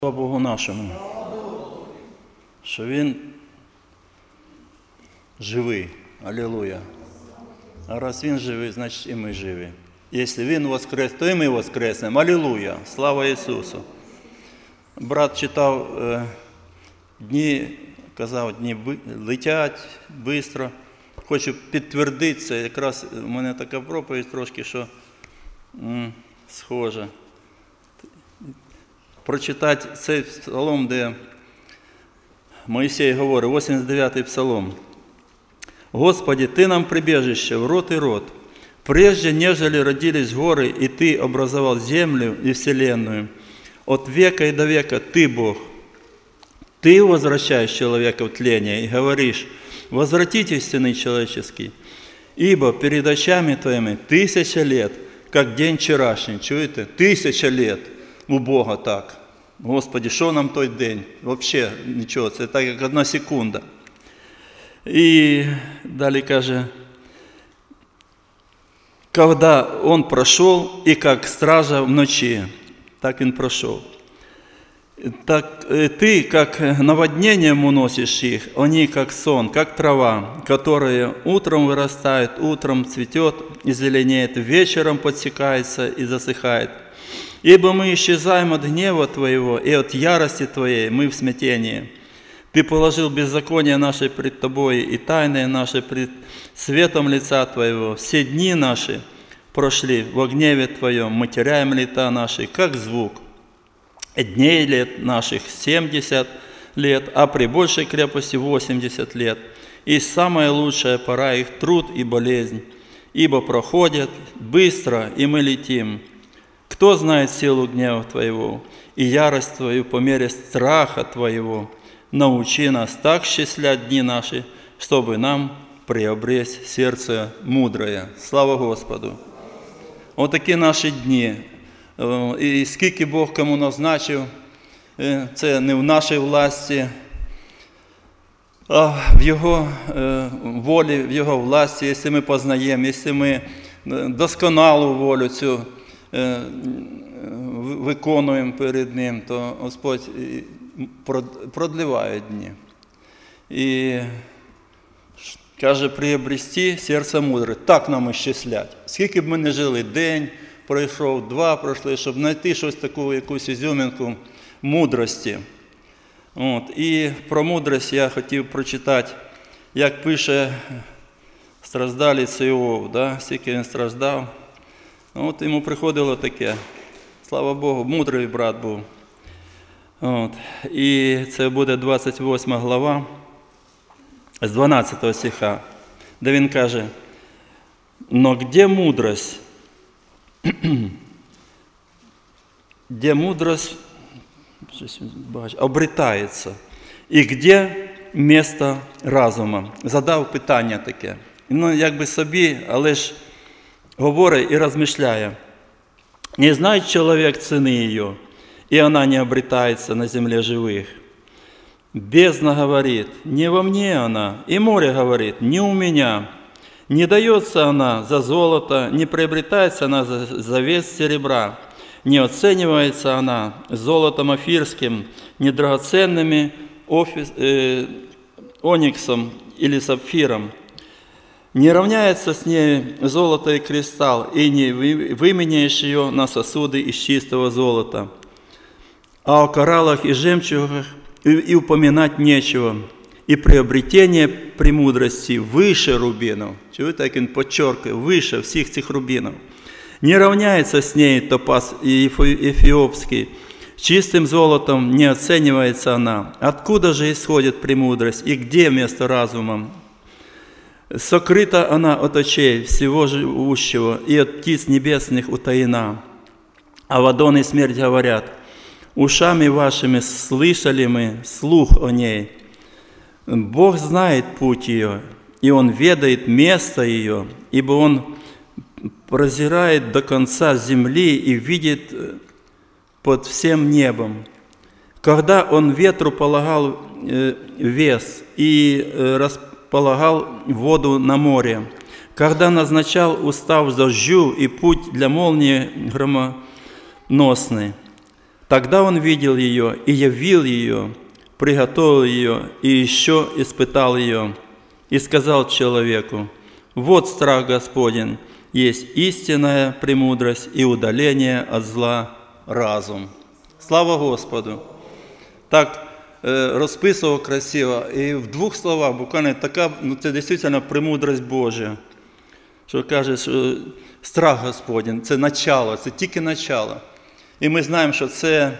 Слава Богу нашому, що Він живий. Алілуя. А раз Він живий, значить і ми живі. Якщо Він воскрес, то і ми воскреснемо. Алілуя. Слава Ісусу. Брат читав дні, казав, дні летять швидко. Хочу підтвердити це. Якраз у мене така проповідь трошки, що схожа. Прочитати цей псалом, де Моїсей говорить, 89-й псалом. «Господи, Ты нам прибежище в род и род, прежде нежели родились горы, и Ты образовал землю и вселенную. От века и до века Ты Бог. Ты возвращаешь человека в тление и говоришь, возвратитесь, сыны человеческие, ибо перед очами Твоими 1000 лет, как день вчерашний». Чуєте? 1000 лет. У Бога так. Господи, що нам той день? Взагалі нічого, це так, як 1 секунда. І далі каже, когда он прошел, и как стража в ночи, так він пройшов. Так ты, как наводнением уносишь их, они как сон, как трава, которая утром вырастает, утром цветет и зеленеет, вечером подсекается и засыхает. Ибо мы исчезаем от гнева Твоего, и от ярости Твоей мы в смятении. Ты положил беззаконие наше пред Тобой, и тайное наше пред светом лица Твоего. Все дни наши прошли во гневе Твоем, мы теряем лета наши, как звук. Дней лет наших 70 лет, а при большей крепости 80 лет. И самая лучшая пора их труд и болезнь, ибо проходят быстро, и мы летим. Кто знает силу гнева Твоего и ярость Твою по мере страха Твоего? Научи нас так счислять дни наши, чтобы нам приобрести сердце мудрое. Слава Господу! Ось такі наші дні. І скільки Бог кому назначив, це не в нашій власті, а в Його волі, в Його власті, якщо ми познаємо, якщо ми досконалу волю цю виконуємо перед Ним, то Господь продліває дні. І каже, приобрести серце мудре. Так нам ісчислять. Скільки б ми не жили, день пройшов, 2 пройшли, щоб знайти щось таку, якусь ізюминку мудрості. І про мудрість я хотів прочитати, як пише страждалець Іов, скільки він страждав. Йому приходило таке, слава Богу, мудрий брат був. І це буде 28 глава, з 12 стиха, де він каже, «Но где мудрость? Где мудрость обретается? И где место разума?» Задав питання таке. Якби собі, але ж говорить и размышляя. «Не знает человек цены ее, и она не обретается на земле живых. Бездна говорит, не во мне она, и море говорит, не у меня. Не дается она за золото, не приобретается она за вес серебра, не оценивается она золотом офирским, не драгоценными ониксом или сапфиром. Не равняется с ней золото и кристалл, и не выменяешь ее на сосуды из чистого золота. А о кораллах и жемчугах и упоминать нечего, и приобретение премудрости выше рубинов». Чего так он подчеркивает? Выше всех этих рубинов. «Не равняется с ней топаз эфиопский, чистым золотом не оценивается она. Откуда же исходит премудрость, и где место разума? Сокрыта она от очей всего живущего, и от птиц небесных утаена. А Авадон и смерть говорят, ушами вашими слышали мы слух о ней. Бог знает путь ее, и Он ведает место ее, ибо Он прозирает до конца земли и видит под всем небом. Когда Он ветру полагал вес и располагал воду на море, когда назначал устав дождю и путь для молнии громоносной, Тогда он видел ее и явил ее, приготовил ее и еще испытал ее, и сказал человеку: вот страх Господень, есть истинная премудрость и удаление от зла разум. Слава Господу! Так розписував красиво, і в двох словах, буквально така, це дійсно премудрость Божа, що каже, що страх Господень, це начало, це тільки начало. І ми знаємо, що це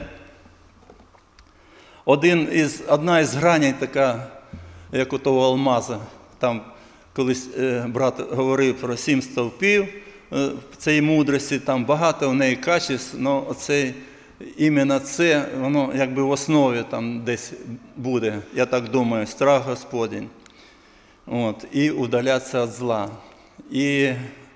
одна із граней така, як у того алмаза. Там колись брат говорив про 7 стовпів цієї мудрості, там багато в неї качеств, але оцей, іменно це, воно якби в основі там десь буде, я так думаю, страх Господень. От, і удалятися від зла. І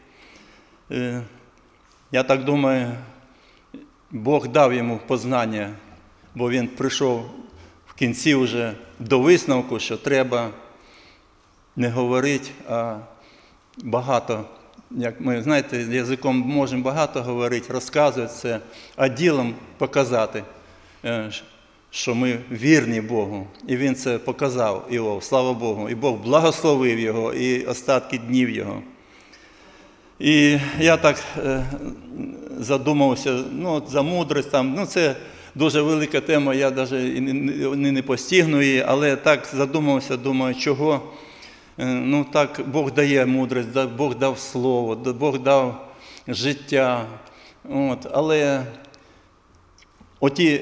я так думаю, Бог дав йому познання, бо він прийшов в кінці вже до висновку, що треба не говорити, а багато, як ми, знаєте, язиком можемо багато говорити, розказувати це, а ділом показати, що ми вірні Богу. І він це показав, Іов, слава Богу. І Бог благословив його, і остатки днів його. І я так задумався, за мудрість, це дуже велика тема, я навіть не постигну її, але так задумався, думаю, чого. Так Бог дає мудрість, Бог дав слово, Бог дав життя. Але оті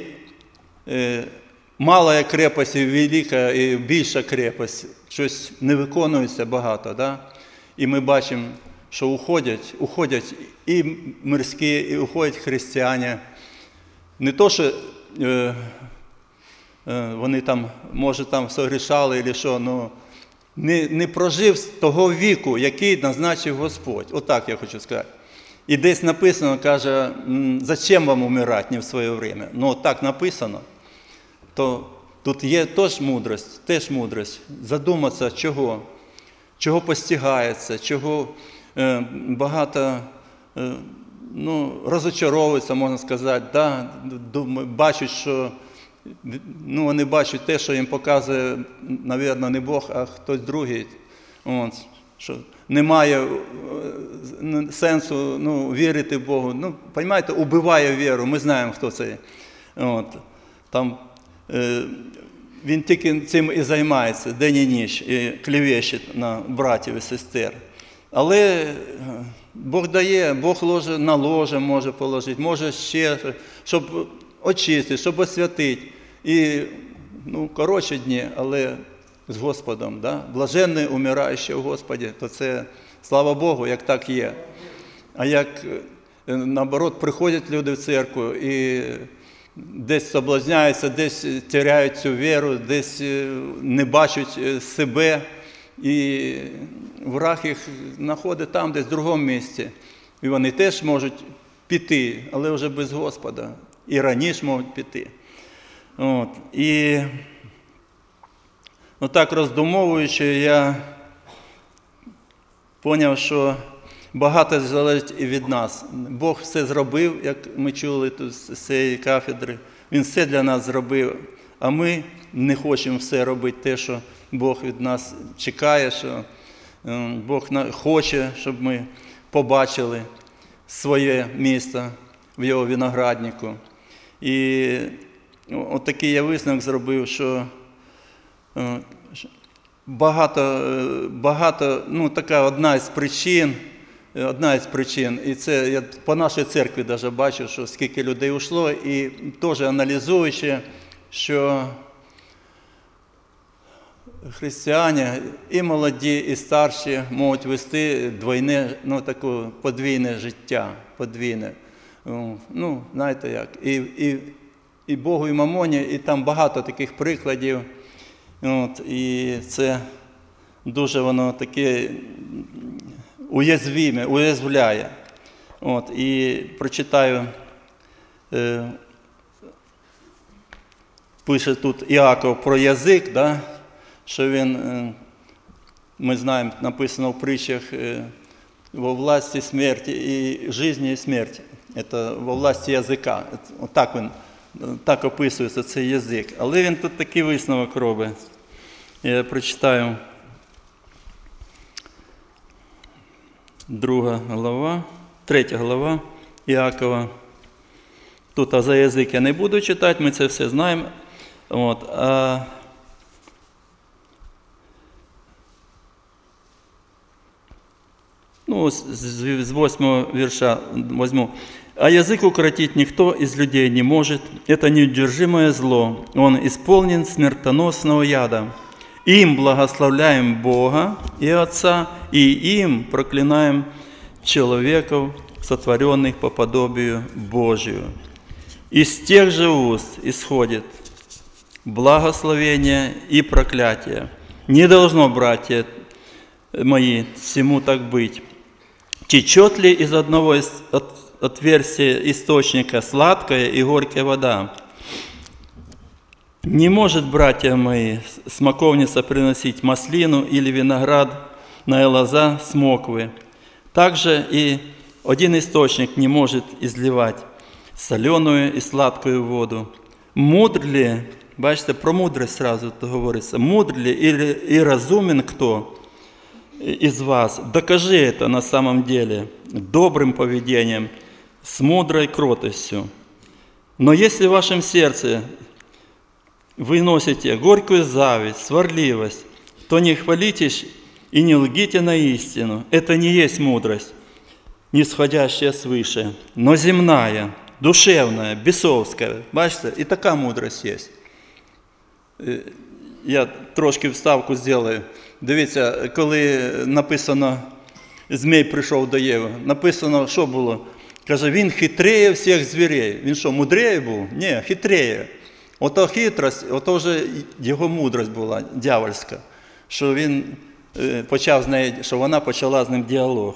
мала крепость і велика, і більша крепость, щось не виконується багато, да? І ми бачимо, що уходять і мирські, і уходять християни. Не то, що вони там, може, там согрішали, або що, але не прожив того віку, який назначив Господь. Отак я хочу сказати. І десь написано, каже, зачем вам умирати не в своє время? Так написано. То тут є теж мудрість. Задуматися, чого постигається, чого багато розочаровуються, можна сказати, да? Бачать, що вони бачать те, що їм показує, мабуть, не Бог, а хтось другий. Що немає сенсу вірити Богу. Розумієте, убиває віру, ми знаємо, хто це. Він тільки цим і займається день і ніч, і клевещить на братів і сестер. Але Бог дає, Бог на ложе може положити, може ще, щоб очистити, щоб освятити. І, коротші дні, але з Господом, да? Блаженний, умираючий у Господі, то це, слава Богу, як так є. А як, наоборот, приходять люди в церкву і десь соблазняються, десь теряють цю віру, десь не бачать себе, і враг їх знаходить там, десь в другому місці. І вони теж можуть піти, але вже без Господа. І раніше можуть піти. І так роздумовуючи, я зрозумів, що багато залежить і від нас. Бог все зробив, як ми чули тут з цієї кафедри. Він все для нас зробив, а ми не хочемо все робити те, що Бог від нас чекає, що Бог хоче, щоб ми побачили своє місце в його винограднику. І отакий я висновок зробив, що багато, така одна із причин, і це я по нашій церкві навіть бачу, що скільки людей ушло, і теж аналізуючи, що християни, і молоді, і старші можуть вести двойне, таке подвійне життя, подвійне. Знаєте як, і Богу, і Мамоні, і там багато таких прикладів. І це дуже воно таке уязвляє. І прочитаю, пише тут Іаков про язик, да, що він, ми знаємо, написано в притчах, во власті смерті і житті і смерті. Це во власті язика. Отак він Так описується цей язик. Але він тут такий висновок робить. Я прочитаю 3 глава Іакова. Тут за язик я не буду читати, ми це все знаємо. С 8 вірша возьму. «А язык укротить никто из людей не может. Это неудержимое зло. Он исполнен смертоносного яда. Им благословляем Бога и Отца, и им проклинаем человеков, сотворенных по подобию Божию. Из тех же уст исходит благословение и проклятие. Не должно, братья мои, всему так быть. Течет ли из одного отверстия источника сладкая и горькая вода? Не может, братья мои, смоковница приносить маслину или виноград на лоза смоквы. Также и один источник не может изливать соленую и сладкую воду. Мудр ли, бачите, про мудрость сразу говорится, мудр ли и разумен кто из вас? Докажи это на самом деле добрым поведением, с мудрой кротостью. Но если в вашем сердце вы носите горькую зависть, сварливость, то не хвалитесь и не лгите на истину. Это не есть мудрость, нисходящая свыше, но земная, душевная, бесовская. Бачите, і така мудрость є. Я трошки вставку зроблю. Дивіться, коли написано, Змій прийшов до Єви, написано, що було? Каже, він хитріє всіх звірей. Він що, мудріє був? Ні, хитріє. Ото хитрость, ото вже його мудрость була, дьявольська, що він почав з нею, що вона почала з ним діалог.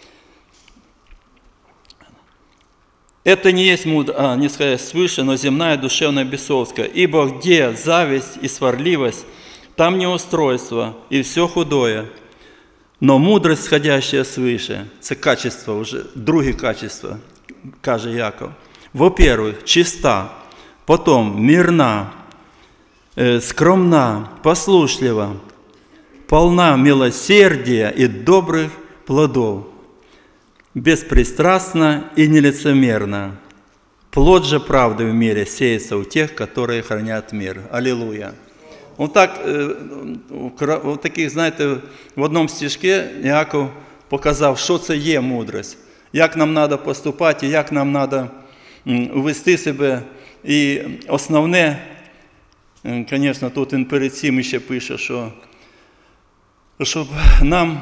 Это не есть мудрость, нисходящая свыше, но земная, душевная, бесовская. Ибо где зависть и сварливость, там неустройство и все худое. Но мудрость, сходящая свыше, это качество уже, другие качества, каже Яков. Во-первых, чиста, потом мирна, скромна, послушлива, полна милосердия и добрых плодов, беспристрастна и нелицемерна. Плод же правды в мире сеется у тех, которые хранят мир. Аллилуйя. Вот таких, знаєте, в одному стишку Яков показав, що це є мудрость, як нам треба поступати, як нам треба вести себе. І основне, звісно, тут він перед цим ще пише, що щоб нам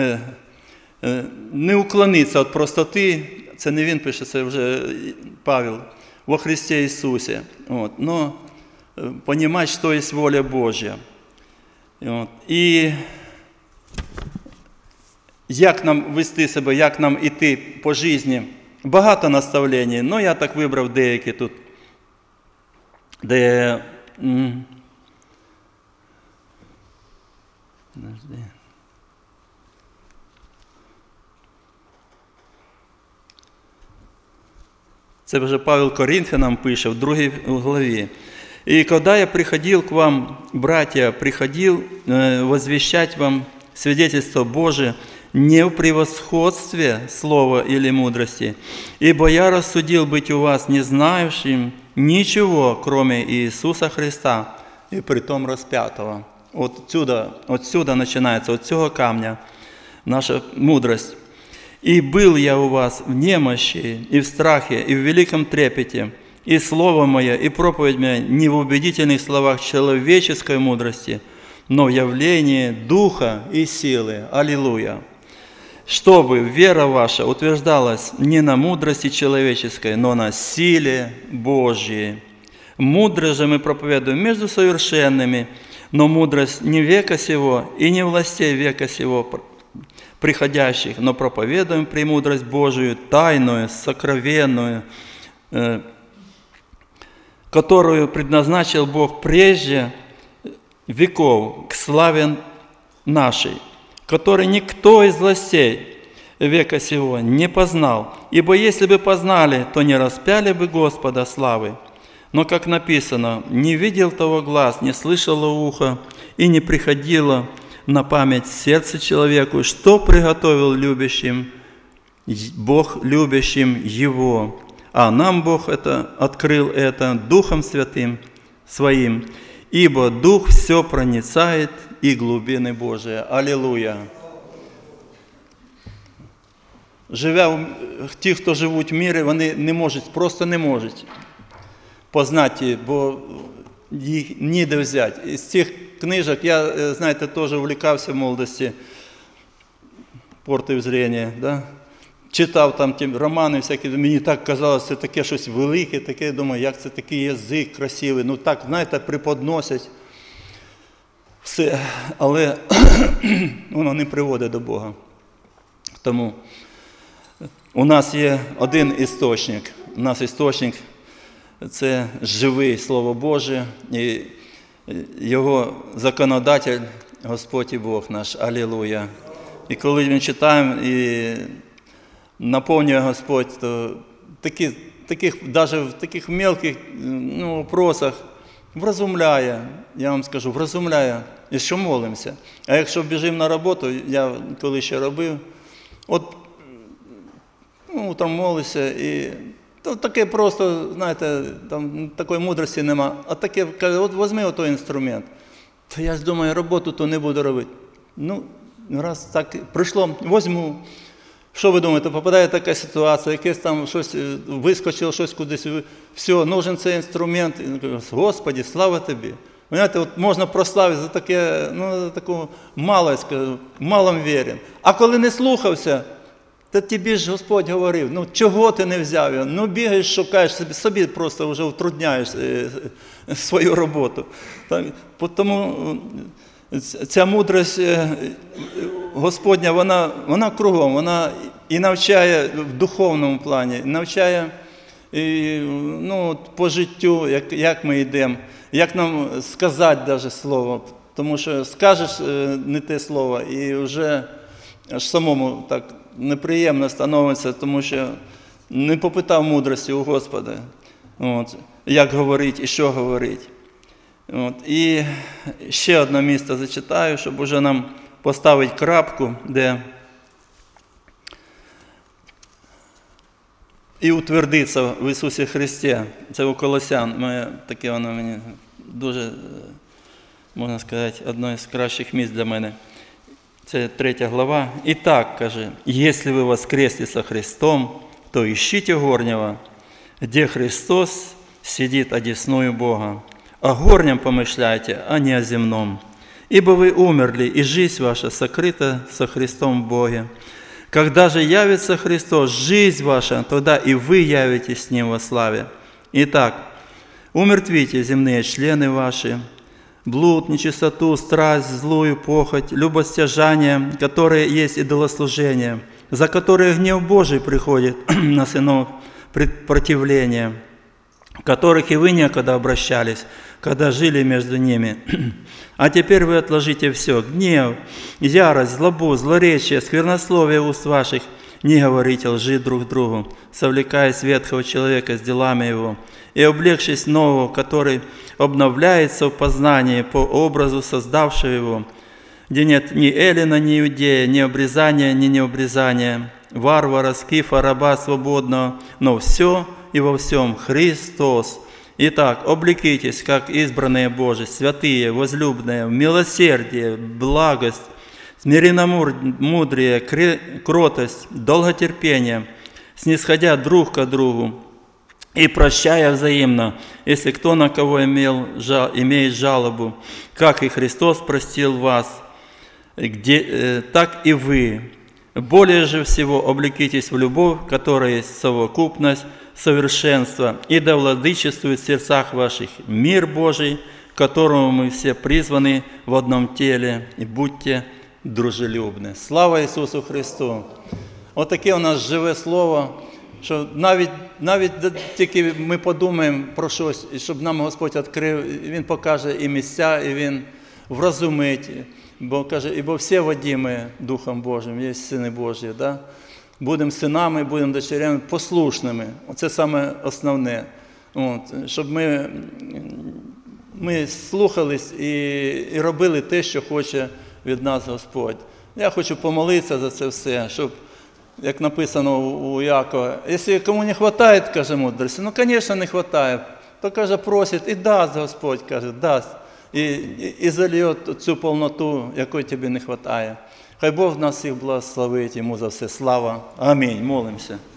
не уклонитися від простоти, це не він пише, це вже Павел, во Христі Ісусі. Но понимать, що є воля Божя. І як нам вести себе, як нам іти по житті. Багато наставлень, але я так вибрав деякі тут, де... Це вже Павел Коринфянам пише в 2 главі. «И когда я приходил к вам, братья, приходил возвещать вам свидетельство Божие не в превосходстве слова или мудрости, ибо я рассудил быть у вас не знающим ничего, кроме Иисуса Христа, и притом распятого». Отсюда начинается, от цього камня наша мудрость. «И был я у вас в немощи, и в страхе, и в великом трепете, и слово мое, и проповедь моя не в убедительных словах человеческой мудрости, но в явлении Духа и силы». Аллилуйя! «Чтобы вера ваша утверждалась не на мудрости человеческой, но на силе Божьей. Мудрость же мы проповедуем между совершенными, но мудрость не века сего и не властей века сего приходящих, но проповедуем премудрость Божию, тайную, сокровенную, которую предназначил Бог прежде веков к славе нашей, который никто из властей века сего не познал. Ибо если бы познали, то не распяли бы Господа славы. Но, как написано, не видел того глаз, не слышало ухо, и не приходило на память сердце человеку, что приготовил любящим Бог любящим Его. А нам Бог открыл это Духом Святым Своим, ибо Дух все проницает и глубины Божии. Аллилуйя! Ті, хто живуть в мірі, вони не можуть, просто не можуть познати, бо їх ніде взяти. Із цих книжок я, знаєте, теж увлікався в молодості, портив зрення, да? Читав там ті романи всякі, мені так казалося, це таке щось велике, таке, думаю, як це такий язик красивий, ну так, знаєте, преподносять все, але воно не приводить до Бога. Тому у нас є один істочник, у нас істочник – це живий Слово Боже, і його законодатель – Господь і Бог наш. Алілуя! І коли ми читаємо і наповнює Господь, то навіть в таких мелких вопросах вразумляє, я вам скажу, вразумляє, і що молимося. А якщо біжимо на роботу, я коли ще робив, от утром молився, і то таке просто, знаєте, там такої мудрості нема, а таке, каже, от візьми отой інструмент. То я ж думаю, роботу то не буду робити. Ну, раз так прийшло, візьму. Що ви думаєте, попадає така ситуація, якесь там щось, вискочило щось кудись, все, нужен цей інструмент. Господи, слава Тобі. Знаєте, от можна прославити за таке, таку малость, малом вірен. А коли не слухався, то тобі ж Господь говорив, чого ти не взяв його? Бігаєш, шукаєш, собі просто вже утрудняєш свою роботу. Так, тому ця мудрість Господня, вона кругом, вона і навчає в духовному плані, навчає по життю, як ми йдемо, як нам сказати навіть слово. Тому що скажеш не те слово і вже аж самому так неприємно становиться, тому що не попитав мудрості у Господа, як говорити і що говорити. І ще одне місце зачитаю, щоб уже нам поставити крапку, де і утвердиться в Ісусі Христі. Це у Колосян. Таке воно мені дуже, можна сказати, одне з кращих місць для мене. Це 3 глава. І так, каже, «Если вы воскресли со Христом, то ищите горнего, где Христос сидит одесную Бога. О горнем помышляйте, а не о земном. Ибо вы умерли, и жизнь ваша сокрыта со Христом в Боге. Когда же явится Христос, жизнь ваша, тогда и вы явитесь с Ним во славе. Итак, умертвите земные члены ваши, блуд, нечистоту, страсть, злую похоть, любостяжание, которые есть идолослужение, за которые гнев Божий приходит на сынов противления, в которых и вы некогда обращались, когда жили между ними. А теперь вы отложите все: гнев, ярость, злобу, злоречие, сквернословие уст ваших. Не говорите лжи друг другу, совлекаясь ветхого человека с делами его, и облегшись нового, который обновляется в познании по образу создавшего его, где нет ни эллина, ни иудея, ни обрезания, ни необрезания, варвара, скифа, раба свободного, но все и во всем Христос. Итак, облекитесь, как избранные Божии, святые, возлюбленные, в милосердие, благость, смиренномудрие, кротость, долготерпение, снисходя друг к другу и прощая взаимно, если кто на кого имеет жалобу, как и Христос простил вас, так и вы. Более же всего облекитесь в любовь, которая есть совокупность совершенства, и да владычествует в сердцах ваших мир Божий, к которому мы все призваны в одном теле, и будьте дружелюбні. Слава Ісусу Христу! Отаке у нас живе Слово, що навіть тільки ми подумаємо про щось, і щоб нам Господь відкрив, Він покаже і місця, і Він вразумить. Бо каже, ібо всі водимі Духом Божим, є сини Божі, да? Будемо синами, будемо дочерями послушними. Оце саме основне. Щоб ми слухались і робили те, що хоче від нас Господь. Я хочу помолитися за це все, щоб, як написано у Якова, якщо кому не вистачає, каже, мудрості, звісно, не вистачає, то, каже, просить, і дасть Господь, каже, дасть, і зальє цю повноту, якої тобі не вистачає. Хай Бог нас всіх благословить, йому за все слава. Амінь. Молимося.